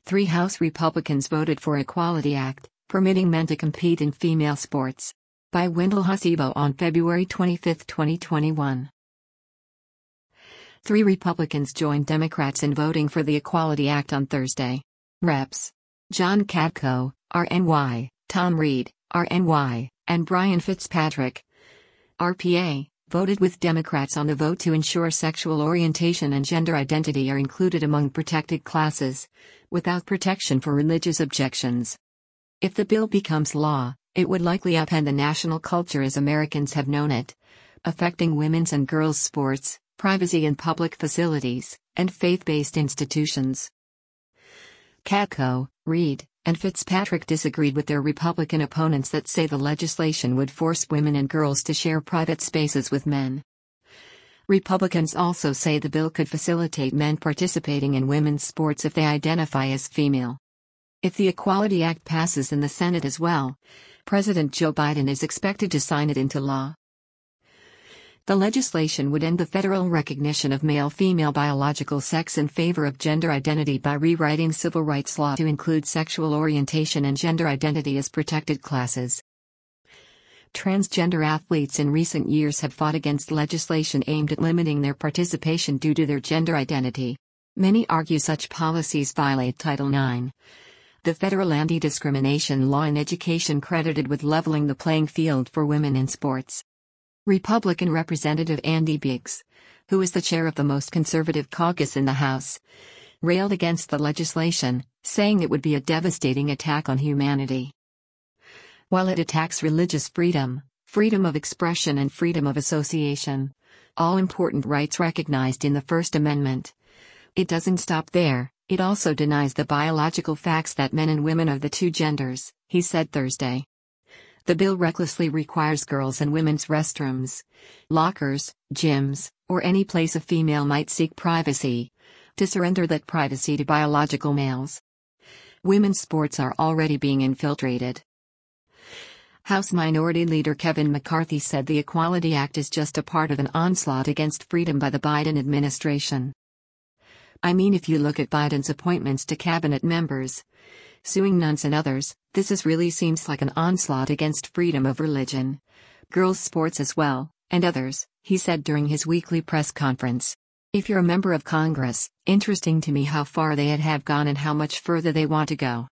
3 House Republicans voted for Equality Act, permitting men to compete in female sports. By Wendell Hasebo on February 25, 2021. 3 Republicans joined Democrats in voting for the Equality Act on Thursday. Reps. John Katko, RNY, Tom Reed, RNY, and Brian Fitzpatrick, RPA, voted with Democrats on the vote to ensure sexual orientation and gender identity are included among protected classes, without protection for religious objections. If the bill becomes law, it would likely upend the national culture as Americans have known it, affecting women's and girls' sports, privacy in public facilities, and faith-based institutions. Katko, Reed, and Fitzpatrick disagreed with their Republican opponents that say the legislation would force women and girls to share private spaces with men. Republicans also say the bill could facilitate men participating in women's sports if they identify as female. If the Equality Act passes in the Senate as well, President Joe Biden is expected to sign it into law. The legislation would end the federal recognition of male-female biological sex in favor of gender identity by rewriting civil rights law to include sexual orientation and gender identity as protected classes. Transgender athletes in recent years have fought against legislation aimed at limiting their participation due to their gender identity. Many argue such policies violate Title IX, the federal anti-discrimination law in education credited with leveling the playing field for women in sports. Republican Representative Andy Biggs, who is the chair of the most conservative caucus in the House, railed against the legislation, saying it would be a devastating attack on humanity. While it attacks religious freedom, freedom of expression and freedom of association, all important rights recognized in the First Amendment, it doesn't stop there, it also denies the biological facts that men and women are the two genders, he said Thursday. The bill recklessly requires girls' and women's restrooms, lockers, gyms, or any place a female might seek privacy, to surrender that privacy to biological males. Women's sports are already being infiltrated. House Minority Leader Kevin McCarthy said the Equality Act is just a part of an onslaught against freedom by the Biden administration. I mean, if you look at Biden's appointments to cabinet members, suing nuns and others, this really seems like an onslaught against freedom of religion, girls' sports as well, and others, he said during his weekly press conference. If you're a member of Congress, interesting to me how far they have gone and how much further they want to go.